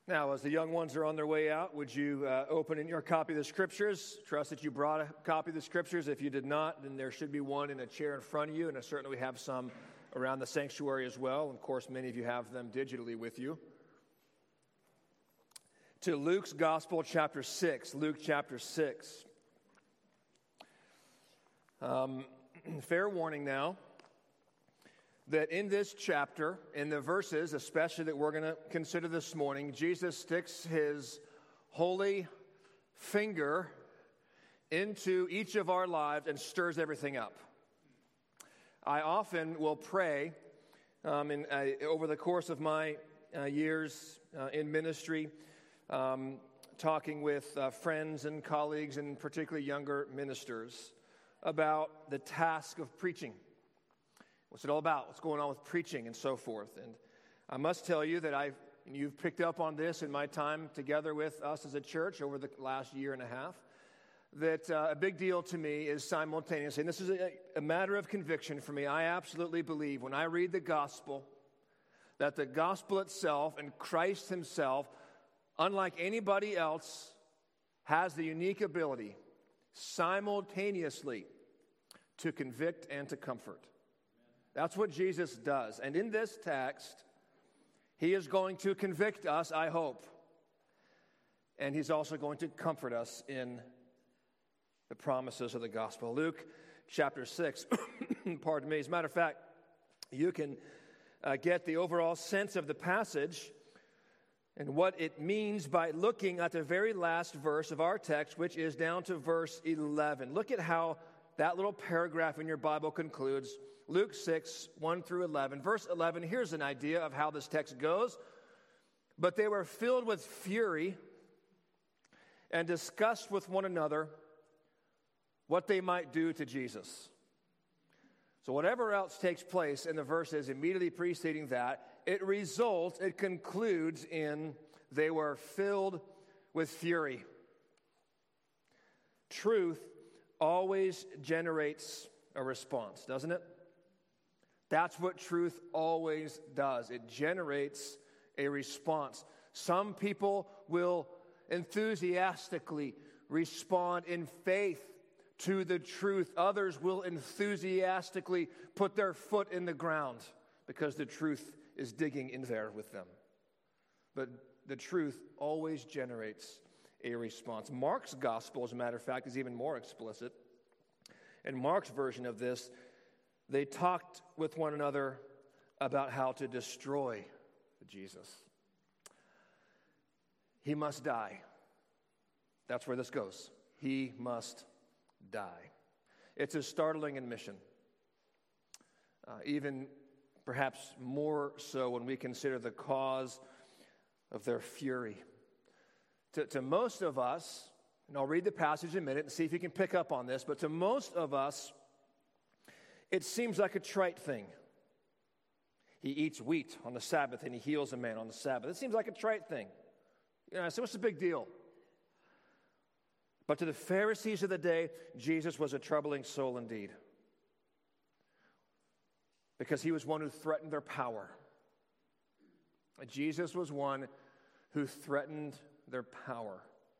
Now, as the young ones are on their way out, would you open in your copy of the Scriptures? Trust that you brought a copy of the Scriptures. If you did not, then there should be one in a chair in front of you, and certainly we have some around the sanctuary as well. And of course, many of you have them digitally with you. To Luke's Gospel, chapter 6. Luke chapter 6. Fair warning now that in this chapter, in the verses especially that we're going to consider this morning, Jesus sticks his holy finger into each of our lives and stirs everything up. I often will pray over the course of my years in ministry, talking with friends and colleagues, and particularly younger ministers, about the task of preaching. What's it all about? What's going on with preaching and so forth? And I must tell you that you've picked up on this in my time together with us as a church over the last year and a half, that a big deal to me is simultaneously, and this is a matter of conviction for me. I absolutely believe when I read the gospel, that the gospel itself and Christ himself, unlike anybody else, has the unique ability simultaneously to convict and to comfort. That's what Jesus does. And in this text, he is going to convict us, I hope. And he's also going to comfort us in the promises of the gospel. Luke chapter 6, pardon me. As a matter of fact, you can get the overall sense of the passage and what it means by looking at the very last verse of our text, which is down to verse 11. Look at how that little paragraph in your Bible concludes. Luke 6, 1 through 11. Verse 11, here's an idea of how this text goes. But they were filled with fury and discussed with one another what they might do to Jesus. So whatever else takes place in the verses immediately preceding that, it concludes in they were filled with fury. Truth always generates a response, doesn't it? That's what truth always does. It generates a response. Some people will enthusiastically respond in faith to the truth. Others will enthusiastically put their foot in the ground because the truth is digging in there with them. But the truth always generates a response. Mark's gospel, as a matter of fact, is even more explicit. In Mark's version of this, they talked with one another about how to destroy Jesus. He must die. That's where this goes. He must die. It's a startling admission. Even perhaps more so when we consider the cause of their fury. To most of us, and I'll read the passage in a minute and see if you can pick up on this, but to most of us, it seems like a trite thing. He eats wheat on the Sabbath and he heals a man on the Sabbath. It seems like a trite thing. So what's the big deal? But to the Pharisees of the day, Jesus was a troubling soul indeed. Because he was one who threatened their power. Jesus was one who threatened their power.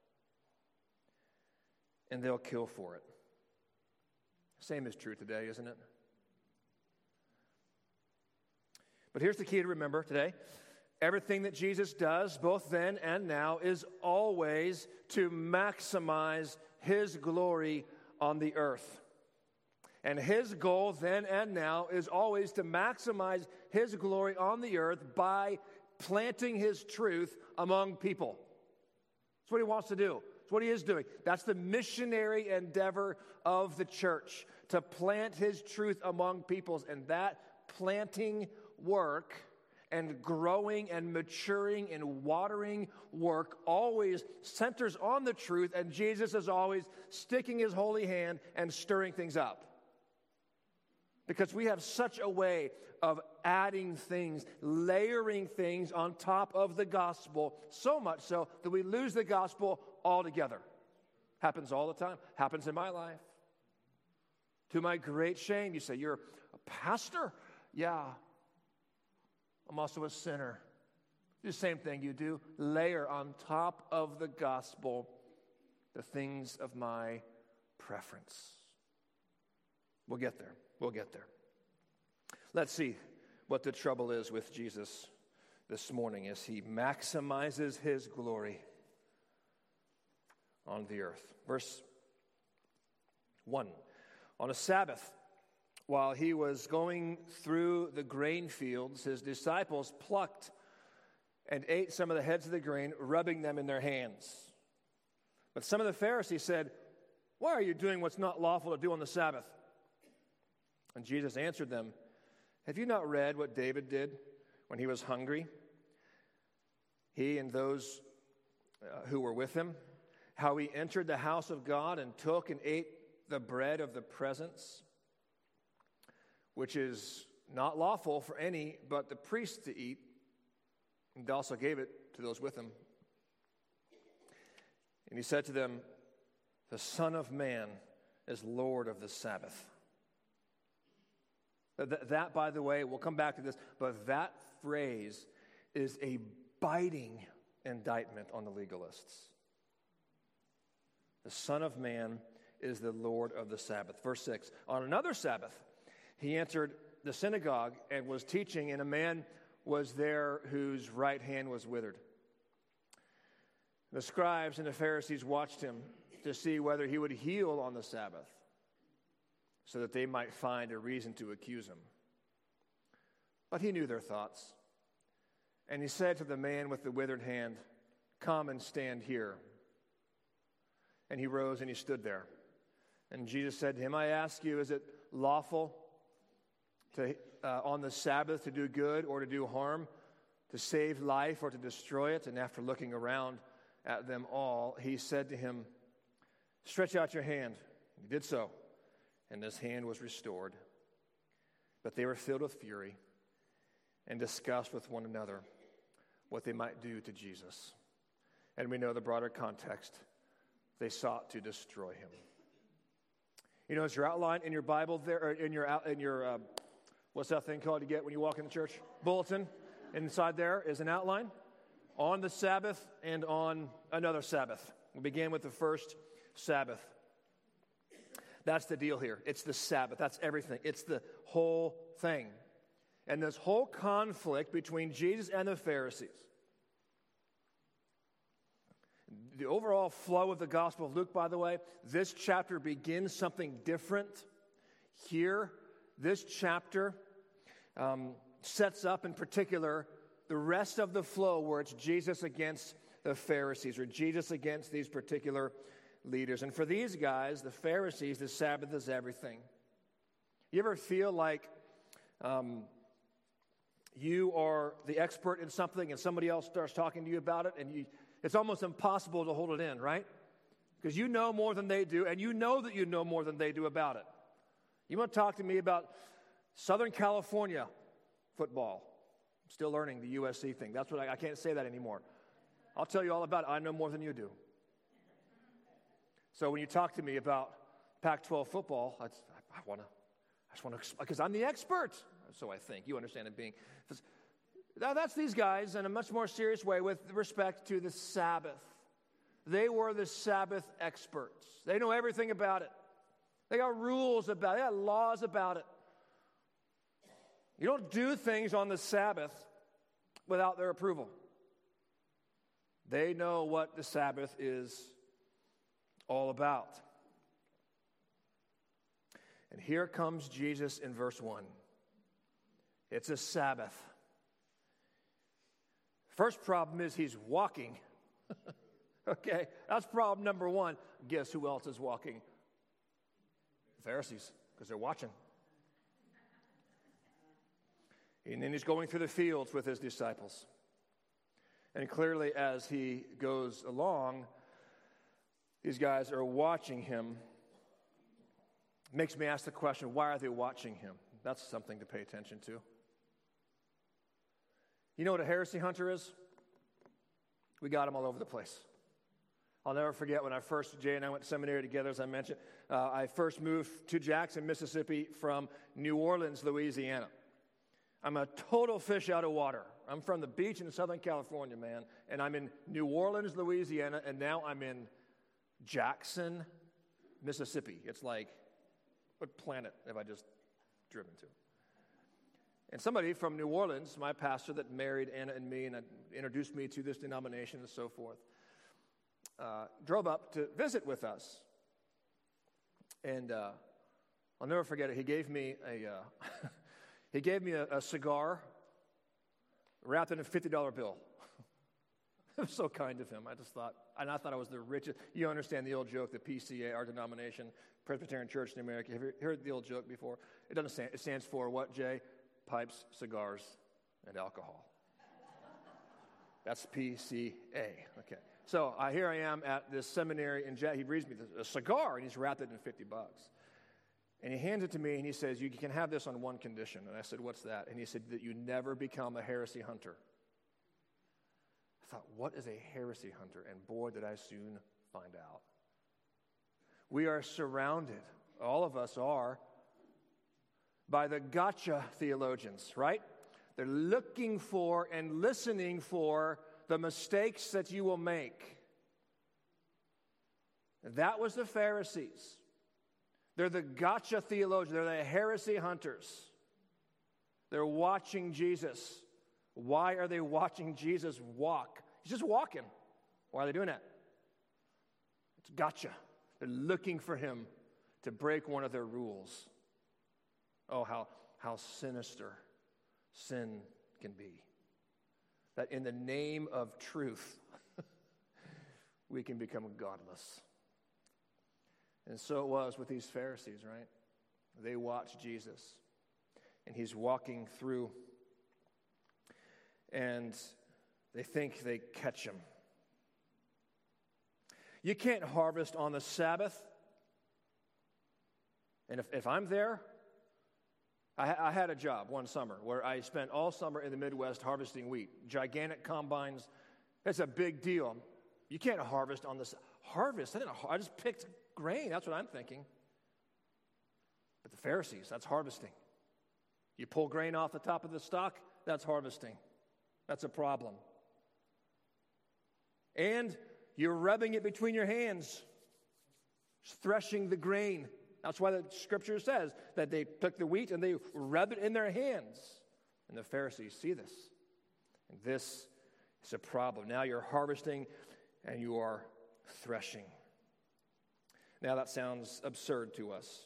And they'll kill for it. Same is true today, isn't it? But here's the key to remember today. Everything that Jesus does, both then and now, is always to maximize his glory on the earth. And his goal then and now is always to maximize his glory on the earth by planting his truth among people. That's what he wants to do. That's what he is doing. That's the missionary endeavor of the church, to plant his truth among peoples. And that planting work and growing and maturing and watering work always centers on the truth, and Jesus is always sticking his holy hand and stirring things up. Because we have such a way of adding things, layering things on top of the gospel, so much so that we lose the gospel altogether. Happens all the time. Happens in my life. To my great shame, you say, you're a pastor? Yeah. I'm also a sinner. The same thing you do. Layer on top of the gospel the things of my preference. We'll get there. We'll get there. Let's see what the trouble is with Jesus this morning as he maximizes his glory on the earth. Verse 1. On a Sabbath, while he was going through the grain fields, his disciples plucked and ate some of the heads of the grain, rubbing them in their hands. But some of the Pharisees said, "Why are you doing what's not lawful to do on the Sabbath?" And Jesus answered them, "Have you not read what David did when he was hungry? He and those who were with him, how he entered the house of God and took and ate the bread of the presence, which is not lawful for any but the priests to eat, and also gave it to those with him. And he said to them, the Son of Man is Lord of the Sabbath." That, by the way, we'll come back to this, but that phrase is a biting indictment on the legalists. The Son of Man is the Lord of the Sabbath. Verse 6, on another Sabbath, he entered the synagogue and was teaching, and a man was there whose right hand was withered. The scribes and the Pharisees watched him to see whether he would heal on the Sabbath, so that they might find a reason to accuse him. But he knew their thoughts. And he said to the man with the withered hand, "Come and stand here." And he rose and he stood there. And Jesus said to him, "I ask you, is it lawful to on the Sabbath to do good or to do harm, to save life or to destroy it?" And after looking around at them all, he said to him, "Stretch out your hand." He did so, and his hand was restored. But they were filled with fury and discussed with one another what they might do to Jesus. And we know the broader context. They sought to destroy him. You know, it's your outline in your Bible there, or in your what's that thing called you get when you walk in the church? Bulletin. Inside there is an outline on the Sabbath and on another Sabbath. We began with the first Sabbath. That's the deal here. It's the Sabbath. That's everything. It's the whole thing. And this whole conflict between Jesus and the Pharisees. The overall flow of the Gospel of Luke, by the way, this chapter begins something different. Here, this chapter sets up in particular the rest of the flow where it's Jesus against the Pharisees, or Jesus against these particular leaders. And for these guys, the Pharisees, the Sabbath is everything. You ever feel like you are the expert in something and somebody else starts talking to you about it, and it's almost impossible to hold it in, right? Because you know more than they do, and you know that you know more than they do about it. You want to talk to me about Southern California football. I'm still learning the USC thing. That's what I can't say that anymore. I'll tell you all about it. I know more than you do. So when you talk to me about Pac-12 football, I just want to, because I'm the expert. So I think. You understand it being. Now that's these guys in a much more serious way with respect to the Sabbath. They were the Sabbath experts. They know everything about it. They got rules about it. They got laws about it. You don't do things on the Sabbath without their approval. They know what the Sabbath is all about. And here comes Jesus in verse 1. It's a Sabbath. First problem is he's walking. Okay, that's problem number one. Guess who else is walking? The Pharisees, because they're watching. And then he's going through the fields with his disciples. And clearly as he goes along, these guys are watching him. Makes me ask the question, why are they watching him? That's something to pay attention to. You know what a heresy hunter is? We got them all over the place. I'll never forget when Jay and I went to seminary together, as I mentioned. I first moved to Jackson, Mississippi from New Orleans, Louisiana. I'm a total fish out of water. I'm from the beach in Southern California, man, and I'm in New Orleans, Louisiana, and now I'm in Jackson, Mississippi. It's like, what planet have I just driven to? And somebody from New Orleans, my pastor that married Anna and me and introduced me to this denomination and so forth, drove up to visit with us. And I'll never forget it. He gave me a cigar wrapped in a $50 bill. It was so kind of him. I thought I was the richest. You understand the old joke, the PCA, our denomination, Presbyterian Church in America. Have you heard the old joke before? It stands for what, Jay? Pipes, cigars, and alcohol. That's PCA. Okay. So here I am at this seminary, and he reads me a cigar, and he's wrapped it in $50. And he hands it to me, and he says, you can have this on one condition. And I said, what's that? And he said, that you never become a heresy hunter. I thought, what is a heresy hunter? And boy, did I soon find out. We are surrounded, all of us are, by the gotcha theologians, right? They're looking for and listening for the mistakes that you will make. That was the Pharisees. They're the gotcha theologians. They're the heresy hunters. They're watching Jesus. Why are they watching Jesus walk? He's just walking. Why are they doing that? It's gotcha. They're looking for him to break one of their rules. Oh, how sinister sin can be. That in the name of truth, we can become godless. And so it was with these Pharisees, right? They watched Jesus, and he's walking through, and they think they catch him. You can't harvest on the Sabbath. And if I'm there, I had a job one summer where I spent all summer in the Midwest harvesting wheat. Gigantic combines. That's a big deal. You can't harvest on this. Harvest? I just picked grain. That's what I'm thinking. But the Pharisees, that's harvesting. You pull grain off the top of the stalk, that's harvesting. That's a problem. And you're rubbing it between your hands, threshing the grain. That's why the scripture says that they took the wheat and they rub it in their hands. And the Pharisees see this. And this is a problem. Now you're harvesting and you are threshing. Now that sounds absurd to us.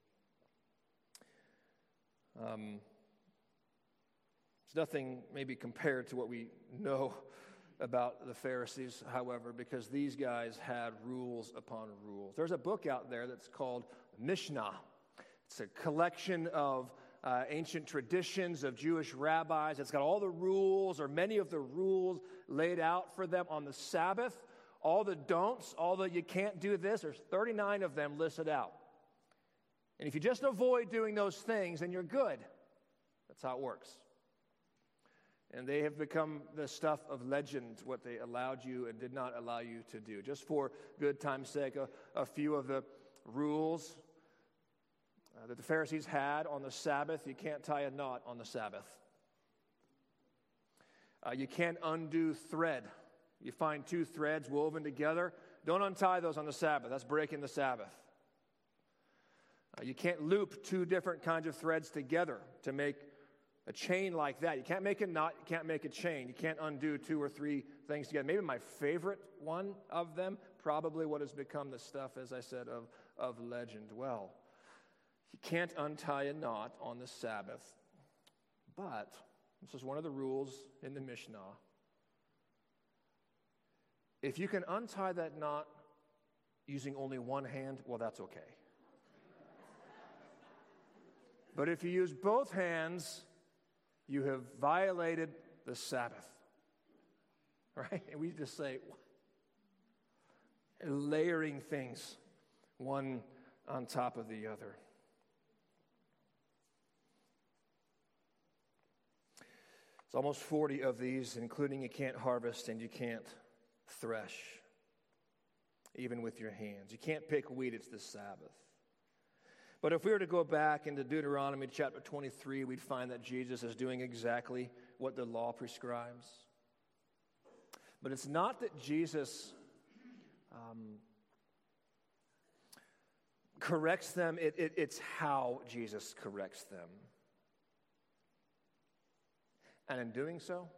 It's nothing maybe compared to what we know about the Pharisees, however, because these guys had rules upon rules. There's a book out there that's called Mishnah. It's a collection of ancient traditions of Jewish rabbis. It's got all the rules, or many of the rules, laid out for them on the Sabbath. All the don'ts, all the you can't do this, there's 39 of them listed out. And if you just avoid doing those things, then you're good. That's how it works. And they have become the stuff of legend, what they allowed you and did not allow you to do. Just for good time's sake, a few of the rules that the Pharisees had on the Sabbath. You can't tie a knot on the Sabbath. You can't undo thread. You find two threads woven together. Don't untie those on the Sabbath. That's breaking the Sabbath. You can't loop two different kinds of threads together to make a chain like that. You can't make a knot. You can't make a chain. You can't undo two or three things together. Maybe my favorite one of them, probably what has become the stuff, as I said, of legend. Well, you can't untie a knot on the Sabbath. But this is one of the rules in the Mishnah. If you can untie that knot using only one hand, well, that's okay. But if you use both hands, you have violated the Sabbath. Right? And we just say, layering things one on top of the other. It's almost 40 of these, including you can't harvest and you can't thresh, even with your hands. You can't pick wheat, it's the Sabbath. But if we were to go back into Deuteronomy chapter 23, we'd find that Jesus is doing exactly what the law prescribes. But it's not that Jesus corrects them, it's how Jesus corrects them. And in doing so,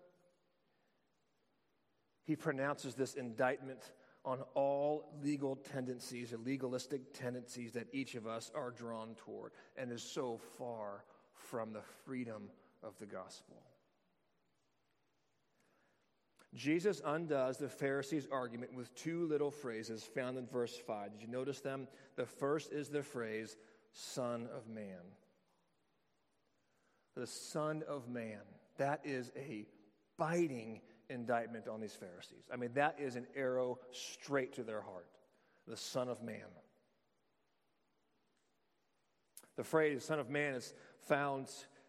he pronounces this indictment on all legal tendencies and legalistic tendencies that each of us are drawn toward, and is so far from the freedom of the gospel. Jesus undoes the Pharisees' argument with two little phrases found in verse 5. Did you notice them? The first is the phrase, Son of Man. The Son of Man. That is a biting indictment on these Pharisees. I mean, that is an arrow straight to their heart. The Son of Man. The phrase Son of Man is found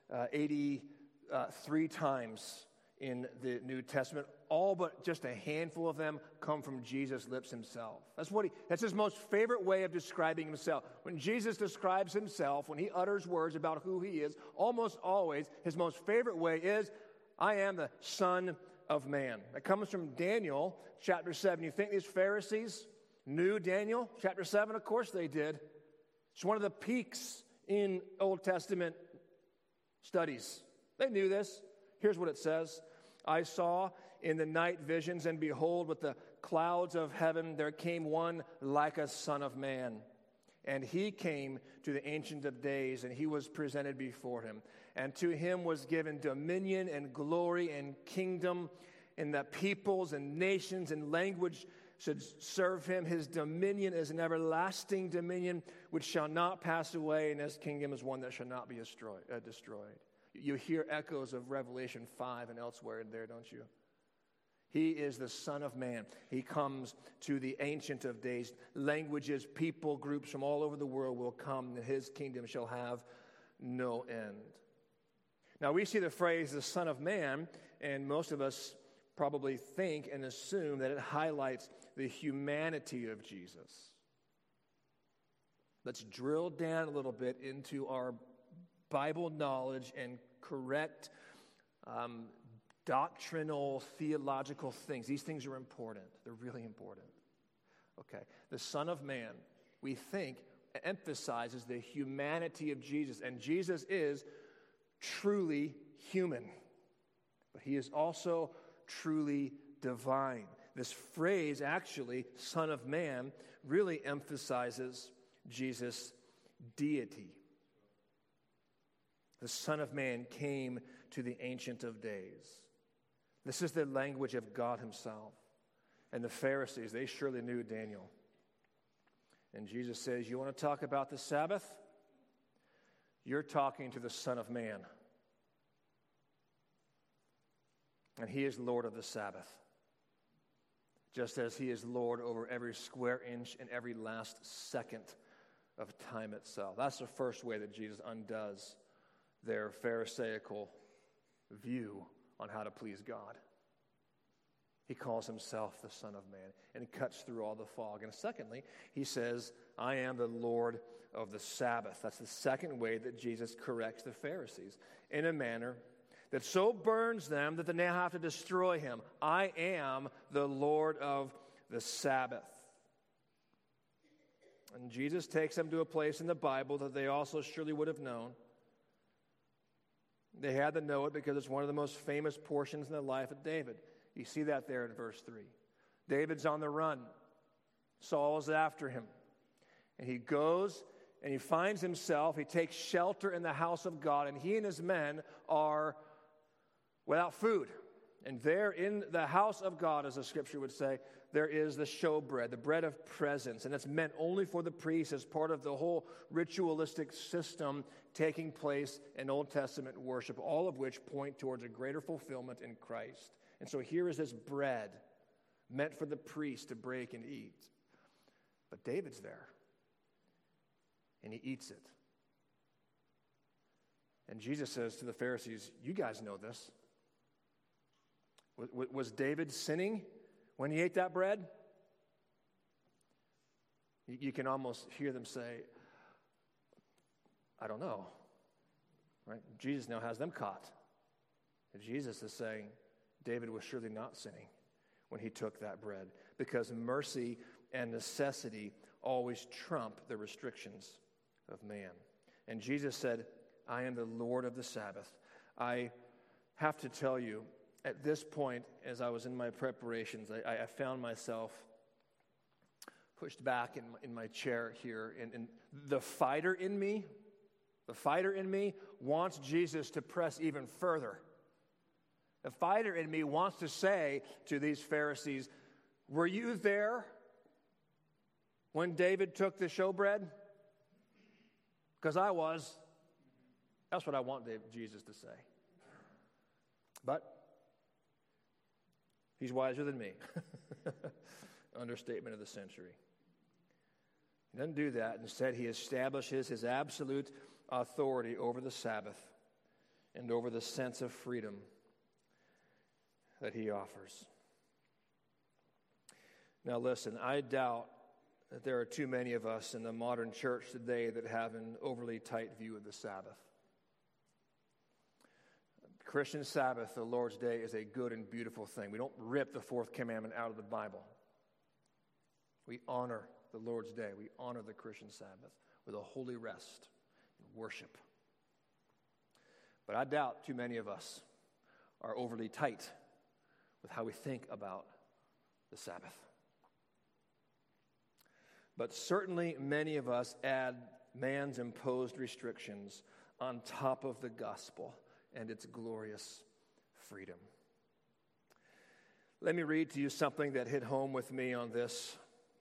83 times in the New Testament. All but just a handful of them come from Jesus' lips himself. That's his most favorite way of describing himself. When Jesus describes himself, when he utters words about who he is, almost always his most favorite way is, I am the Son of Man. That comes from Daniel chapter 7. You think these Pharisees knew Daniel chapter 7? Of course they did. It's one of the peaks in Old Testament studies. They knew this. Here's what it says. I saw in the night visions, and behold, with the clouds of heaven there came one like a son of man. And he came to the Ancient of Days, and he was presented before him. And to him was given dominion and glory and kingdom, and that peoples and nations and language should serve him. His dominion is an everlasting dominion which shall not pass away, and his kingdom is one that shall not be destroyed. You hear echoes of Revelation 5 and elsewhere in there, don't you? He is the Son of Man. He comes to the Ancient of Days. Languages, people, groups from all over the world will come, and his kingdom shall have no end. Now, we see the phrase, the Son of Man, and most of us probably think and assume that it highlights the humanity of Jesus. Let's drill down a little bit into our Bible knowledge and correct doctrinal, theological things. These things are important. They're really important. Okay. The Son of Man, we think, emphasizes the humanity of Jesus. And Jesus is truly human. But he is also truly divine. This phrase, actually, Son of Man, really emphasizes Jesus' deity. The Son of Man came to the Ancient of Days. This is the language of God himself. And the Pharisees, they surely knew Daniel. And Jesus says, you want to talk about the Sabbath? You're talking to the Son of Man. And he is Lord of the Sabbath. Just as he is Lord over every square inch and every last second of time itself. That's the first way that Jesus undoes their Pharisaical view on how to please God. He calls himself the Son of Man, and he cuts through all the fog. And secondly, he says, I am the Lord of the Sabbath. That's the second way that Jesus corrects the Pharisees, in a manner that so burns them that they now have to destroy him. I am the Lord of the Sabbath. And Jesus takes them to a place in the Bible that they also surely would have known. They had to know it because it's one of the most famous portions in the life of David. You see that there in verse 3. David's on the run. Saul is after him. And he goes and he finds himself, he takes shelter in the house of God, and he and his men are without food. And there in the house of God, as the scripture would say, there is the showbread, the bread of presence. And it's meant only for the priests as part of the whole ritualistic system taking place in Old Testament worship, all of which point towards a greater fulfillment in Christ. And so here is this bread meant for the priest to break and eat. But David's there, and he eats it. And Jesus says to the Pharisees, you guys know this. Was David sinning when he ate that bread? You can almost hear them say, I don't know. Right? Jesus now has them caught. And Jesus is saying, David was surely not sinning when he took that bread, because mercy and necessity always trump the restrictions of man. And Jesus said, I am the Lord of the Sabbath. I have to tell you, at this point, as I was in my preparations, I found myself pushed back in my chair here. And the fighter in me wants Jesus to press even further. The fighter in me wants to say to these Pharisees, were you there when David took the showbread? Because I was. That's what I want Jesus to say. But he's wiser than me. Understatement of the century. He doesn't do that. Instead, he establishes his absolute authority over the Sabbath and over the sense of freedom that he offers. Now listen, I doubt that there are too many of us in the modern church today that have an overly tight view of the Sabbath. Christian Sabbath, the Lord's Day, is a good and beautiful thing. We don't rip the fourth commandment out of the Bible. We honor the Lord's Day. We honor the Christian Sabbath with a holy rest and worship. But I doubt too many of us are overly tight with how we think about the Sabbath. But certainly many of us add man's imposed restrictions on top of the gospel and its glorious freedom. Let me read to you something that hit home with me on this.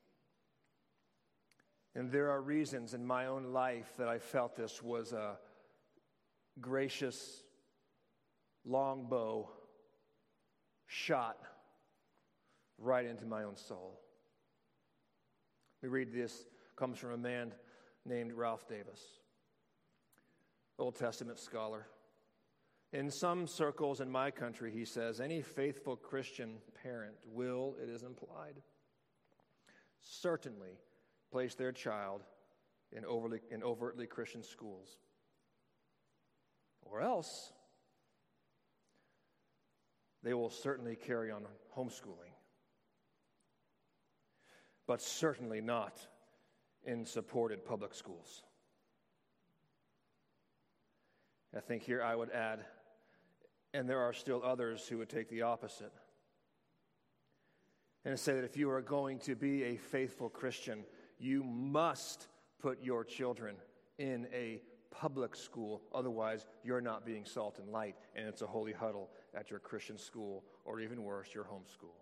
And there are reasons in my own life that I felt this was a gracious longbow shot right into my own soul. We read this, comes from a man named Ralph Davis, Old Testament scholar. In some circles in my country, he says, any faithful Christian parent will, it is implied, certainly place their child in overtly Christian schools. Or else, they will certainly carry on homeschooling. But certainly not in supported public schools. I think here I would add, and there are still others who would take the opposite and say that if you are going to be a faithful Christian, you must put your children in a public school. Otherwise, you're not being salt and light, and it's a holy huddle at your Christian school, or even worse, your home school.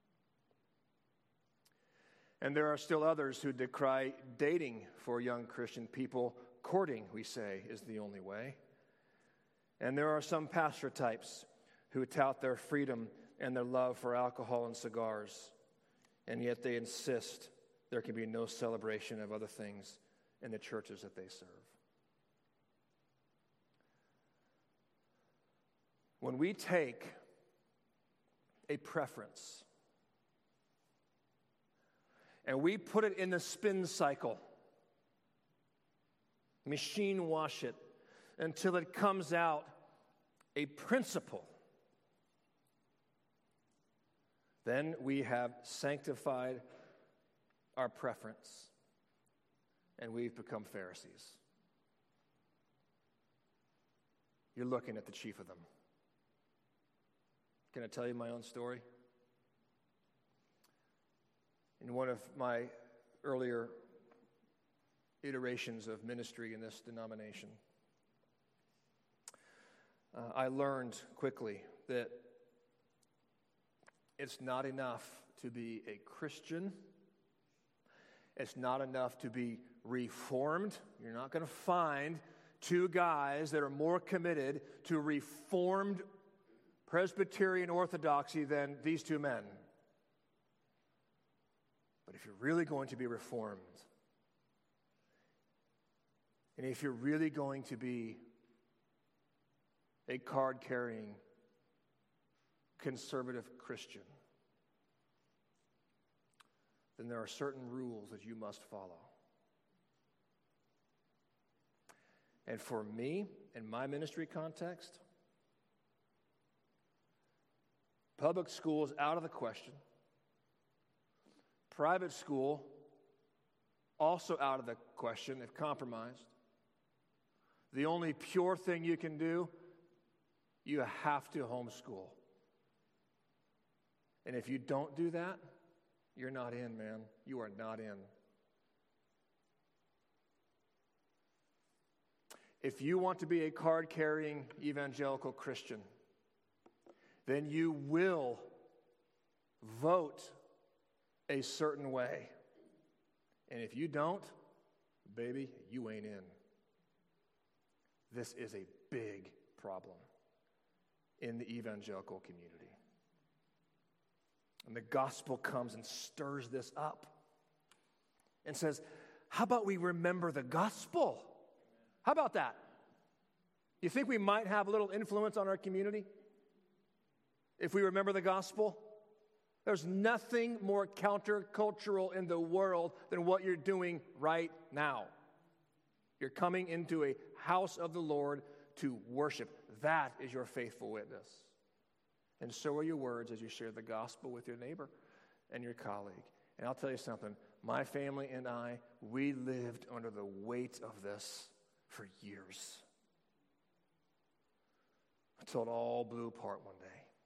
And there are still others who decry dating for young Christian people. Courting, we say, is the only way. And there are some pastor types who tout their freedom and their love for alcohol and cigars, and yet they insist there can be no celebration of other things in the churches that they serve. When we take a preference and we put it in the spin cycle, machine wash it until it comes out a principle, then we have sanctified our preference and we've become Pharisees. You're looking at the chief of them. Can I tell you my own story? In one of my earlier iterations of ministry in this denomination, I learned quickly that it's not enough to be a Christian. It's not enough to be reformed. You're not going to find two guys that are more committed to reformed Presbyterian orthodoxy than these two men. But if you're really going to be reformed, and if you're really going to be a card-carrying conservative Christian, then there are certain rules that you must follow. And for me, in my ministry context, public school is out of the question. Private school, also out of the question if compromised. The only pure thing you can do, you have to homeschool. And if you don't do that, you're not in, man. You are not in. If you want to be a card-carrying evangelical Christian, then you will vote a certain way. And if you don't, baby, you ain't in. This is a big problem in the evangelical community. And the gospel comes and stirs this up and says, how about we remember the gospel? How about that? You think we might have a little influence on our community if we remember the gospel? There's nothing more countercultural in the world than what you're doing right now. You're coming into a house of the Lord to worship. That is your faithful witness. And so are your words as you share the gospel with your neighbor and your colleague. And I'll tell you something, my family and I, we lived under the weight of this for years. Until it all blew apart one day.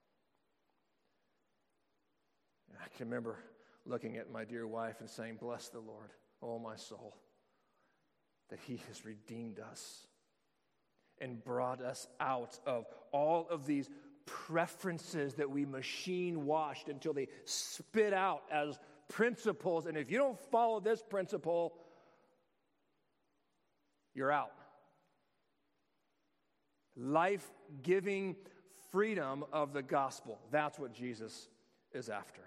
And I can remember looking at my dear wife and saying, bless the Lord, oh my soul, that he has redeemed us and brought us out of all of these preferences that we machine washed until they spit out as principles. And if you don't follow this principle, you're out. Life-giving freedom of the gospel. That's what Jesus is after.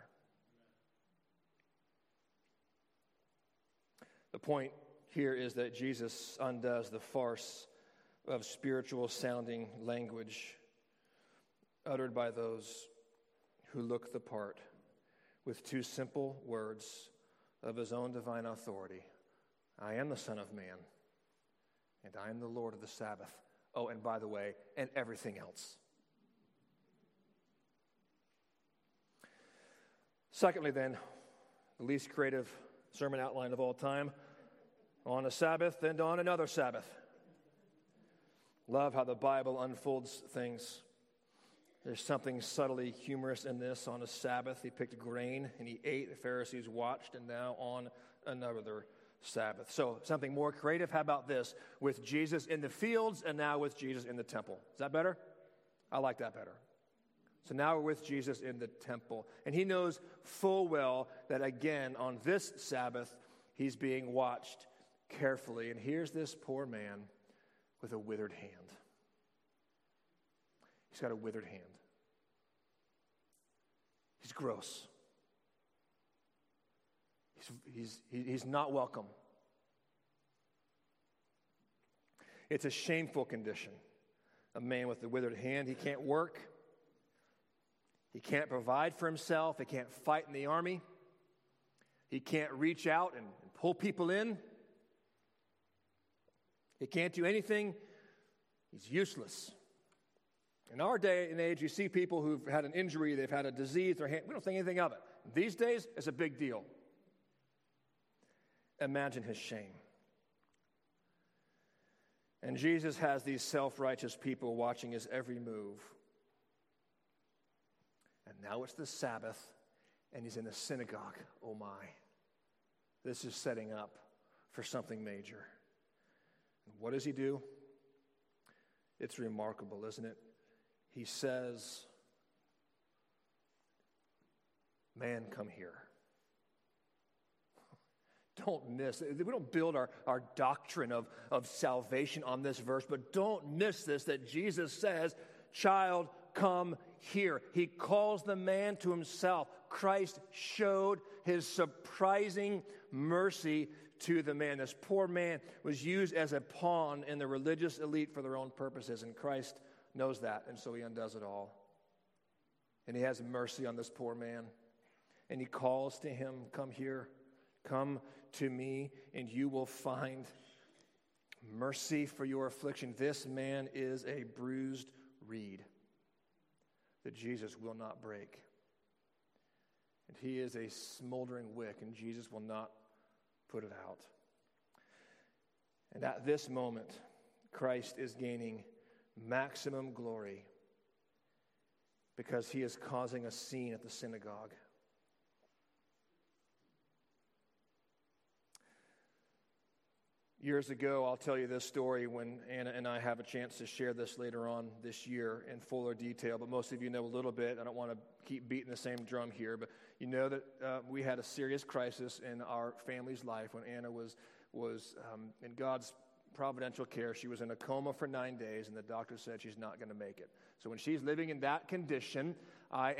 The point here is that Jesus undoes the farce of spiritual-sounding language uttered by those who look the part with two simple words of his own divine authority. I am the Son of Man, and I am the Lord of the Sabbath. Oh, and by the way, and everything else. Secondly, then, the least creative sermon outline of all time. On a Sabbath and on another Sabbath. Love how the Bible unfolds things. There's something subtly humorous in this. On a Sabbath, he picked grain and he ate. The Pharisees watched, and now on another Sabbath. So something more creative. How about this? With Jesus in the fields and now with Jesus in the temple. Is that better? I like that better. So now we're with Jesus in the temple. And he knows full well that again on this Sabbath, he's being watched carefully. And here's this poor man with a withered hand. He's got a withered hand. He's gross. He's not welcome. It's a shameful condition. A man with a withered hand, he can't work. He can't provide for himself. He can't fight in the army. He can't reach out and pull people in. He can't do anything. He's useless. In our day and age, you see people who've had an injury, they've had a disease, their hand, we don't think anything of it. These days, it's a big deal. Imagine his shame. And Jesus has these self-righteous people watching his every move. And now it's the Sabbath, and he's in the synagogue. Oh my. This is setting up for something major. And what does he do? It's remarkable, isn't it? He says, man, come here. Don't miss. We don't build our doctrine of salvation on this verse, but don't miss this, that Jesus says, child, come here. He calls the man to himself. Christ showed his surprising mercy to the man. This poor man was used as a pawn in the religious elite for their own purposes, and Christ knows that, and so he undoes it all. And he has mercy on this poor man, and he calls to him, come here, come to me, and you will find mercy for your affliction. This man is a bruised reed that Jesus will not break. And he is a smoldering wick, and Jesus will not put it out. And at this moment, Christ is gaining maximum glory because he is causing a scene at the synagogue. Years ago, I'll tell you this story when Anna and I have a chance to share this later on this year in fuller detail, but most of you know a little bit. I don't want to keep beating the same drum here, but you know that we had a serious crisis in our family's life when Anna was in God's providential care. She was in a coma for 9 days, and the doctor said she's not going to make it. So when she's living in that condition, I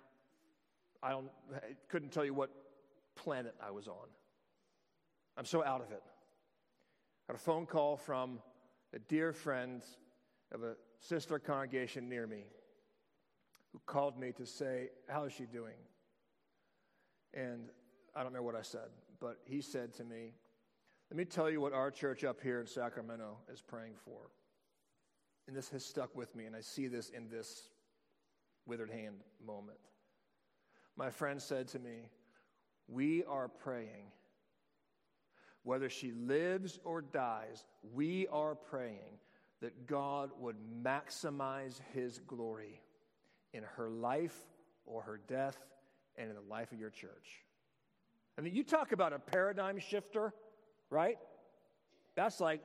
couldn't tell you what planet I was on. I'm so out of it. I got a phone call from a dear friend of a sister congregation near me who called me to say, how is she doing? And I don't know what I said, but he said to me, let me tell you what our church up here in Sacramento is praying for. And this has stuck with me, and I see this in this withered hand moment. My friend said to me, we are praying. Whether she lives or dies, we are praying that God would maximize his glory in her life or her death and in the life of your church. I mean, you talk about a paradigm shifter, right? That's like,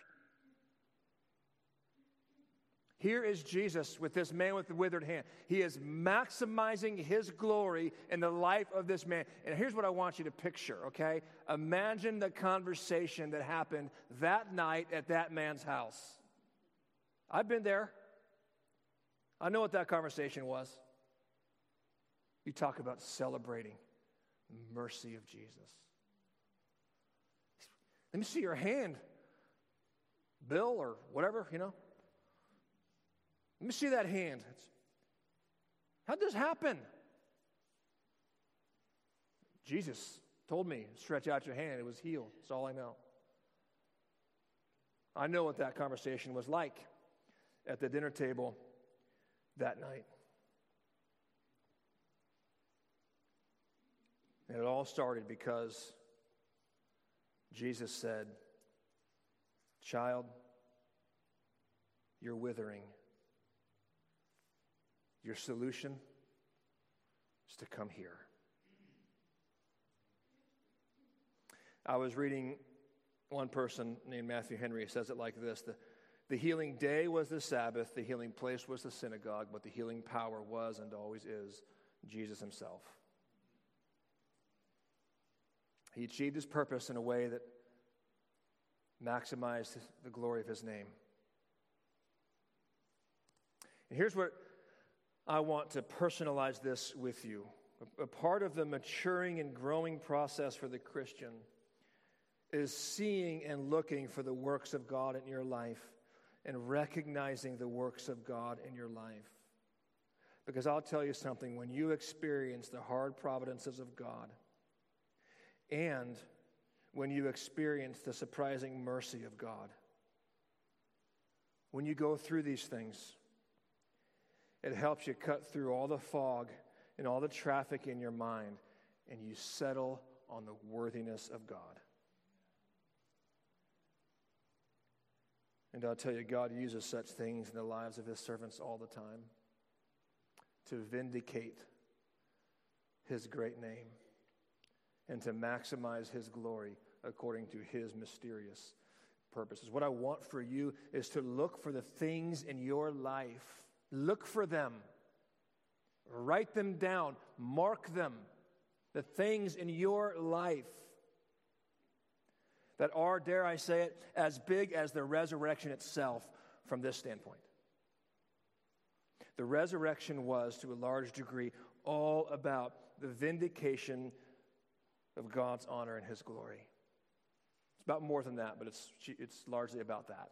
here is Jesus with this man with the withered hand. He is maximizing his glory in the life of this man. And here's what I want you to picture, okay? Imagine the conversation that happened that night at that man's house. I've been there. I know what that conversation was. You talk about celebrating mercy of Jesus. Let me see your hand, Bill, or whatever, you know. Let me see that hand. How'd this happen? Jesus told me, stretch out your hand. It was healed. That's all I know. I know what that conversation was like at the dinner table that night. And it all started because Jesus said, child, you're withering. Your solution is to come here. I was reading one person named Matthew Henry. He says it like this: the healing day was the Sabbath, the healing place was the synagogue, but the healing power was and always is Jesus himself. He achieved his purpose in a way that maximized the glory of his name. And here's what I want to personalize this with you. A part of the maturing and growing process for the Christian is seeing and looking for the works of God in your life and recognizing the works of God in your life. Because I'll tell you something, when you experience the hard providences of God and when you experience the surprising mercy of God, when you go through these things, it helps you cut through all the fog and all the traffic in your mind, and you settle on the worthiness of God. And I'll tell you, God uses such things in the lives of his servants all the time to vindicate his great name and to maximize his glory according to his mysterious purposes. What I want for you is to look for the things in your life. Look for them. Write them down. Mark them. The things in your life that are, dare I say it, as big as the resurrection itself from this standpoint. The resurrection was, to a large degree, all about the vindication of God's honor and his glory. It's about more than that, but it's largely about that.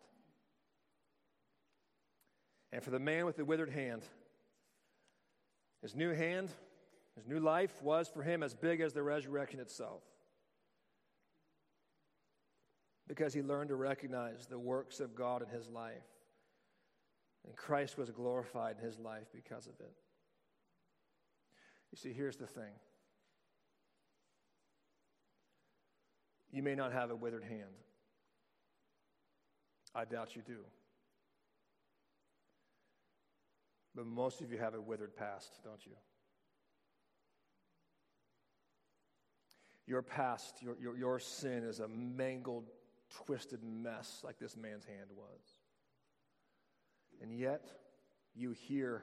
And for the man with the withered hand, his new life was for him as big as the resurrection itself. because he learned to recognize the works of God in his life. And Christ was glorified in his life because of it. You see, here's the thing. You may not have a withered hand. I doubt you do. But most of you have a withered past, don't you? Your past, your sin is a mangled, twisted mess like this man's hand was. And yet, you hear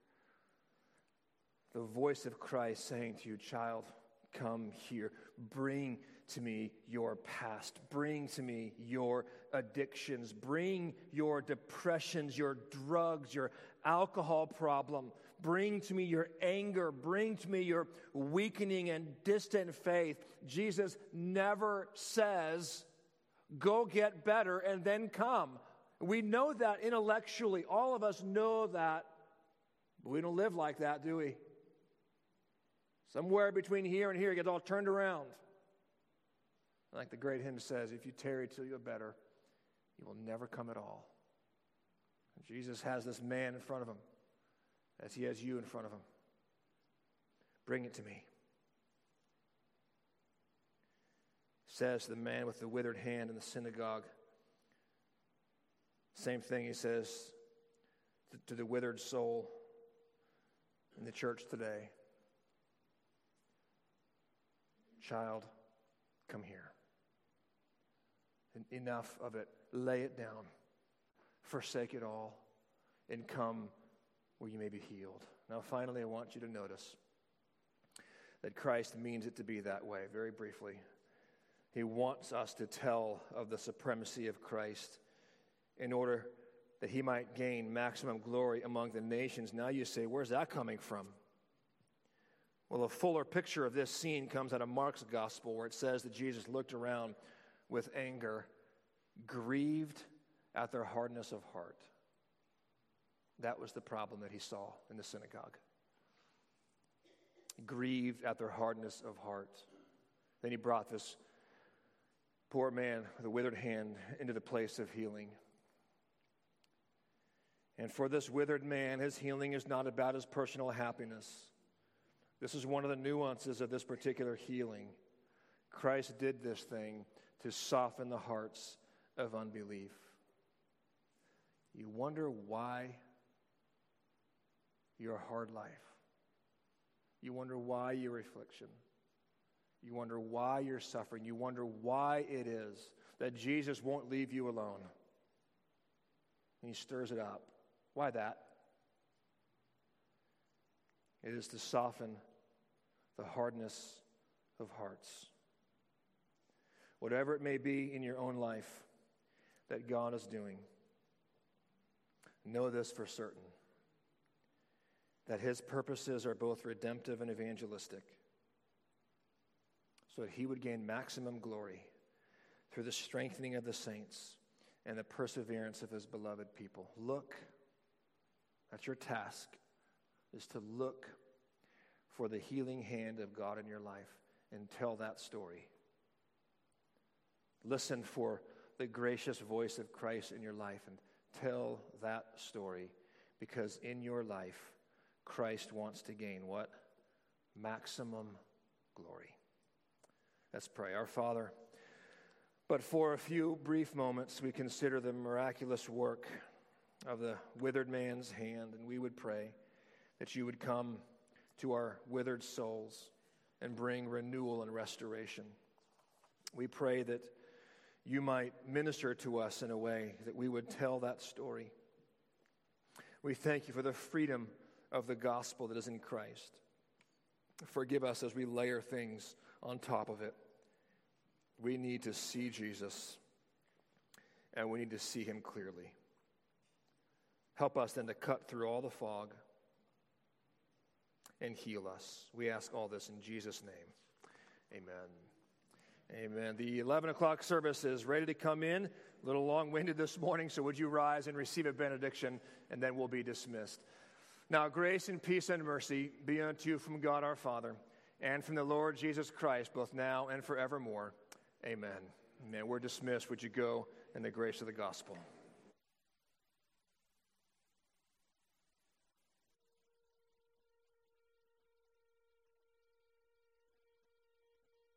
the voice of Christ saying to you, child, come here. Bring to me your past. Bring to me your addictions. Bring your depressions, your drugs, your alcohol problem. Bring to me your anger. Bring to me your weakening and distant faith. Jesus never says, go get better and then come. We know that intellectually. All of us know that. But we don't live like that, do we? Somewhere between here and here, it gets all turned around. Like the great hymn says, if you tarry till you're better, you will never come at all. And Jesus has this man in front of him, as he has you in front of him. Bring it to me. Says the man with the withered hand in the synagogue. Same thing he says to the withered soul in the church today. Child, come here. Enough of it. Lay it down. Forsake it all. And come where you may be healed. Now, finally, I want you to notice that Christ means it to be that way, very briefly. He wants us to tell of the supremacy of Christ in order that he might gain maximum glory among the nations. Now you say, where's that coming from? Well, a fuller picture of this scene comes out of Mark's gospel, where it says that Jesus looked around with anger, grieved at their hardness of heart. That was the problem that he saw in the synagogue. Grieved at their hardness of heart. Then he brought this poor man with a withered hand into the place of healing. And for this withered man, his healing is not about his personal happiness. This is one of the nuances of this particular healing. Christ did this thing to soften the hearts of unbelief. You wonder why your hard life. You wonder why your affliction. You wonder why you're suffering. You wonder why it is that Jesus won't leave you alone. And he stirs it up. Why that? It is to soften the hardness of hearts. Whatever it may be in your own life that God is doing, know this for certain, that his purposes are both redemptive and evangelistic, so that he would gain maximum glory through the strengthening of the saints and the perseverance of his beloved people. Look, that's your task, is to look for the healing hand of God in your life and tell that story. Listen for the gracious voice of Christ in your life and tell that story, because in your life, Christ wants to gain what? Maximum glory. Let's pray. Our Father, but for a few brief moments, we consider the miraculous work of the withered man's hand, and we would pray that you would come to our withered souls and bring renewal and restoration. We pray that you might minister to us in a way that we would tell that story. We thank you for the freedom of the gospel that is in Christ. Forgive us as we layer things on top of it. We need to see Jesus, and we need to see him clearly. Help us then to cut through all the fog and heal us. We ask all this in Jesus' name. Amen. Amen. The 11 o'clock service is ready to come in. A little long-winded this morning, so would you rise and receive a benediction, and then we'll be dismissed. Now, grace and peace and mercy be unto you from God our Father and from the Lord Jesus Christ, both now and forevermore. Amen. Amen. We're dismissed. Would you go in the grace of the gospel?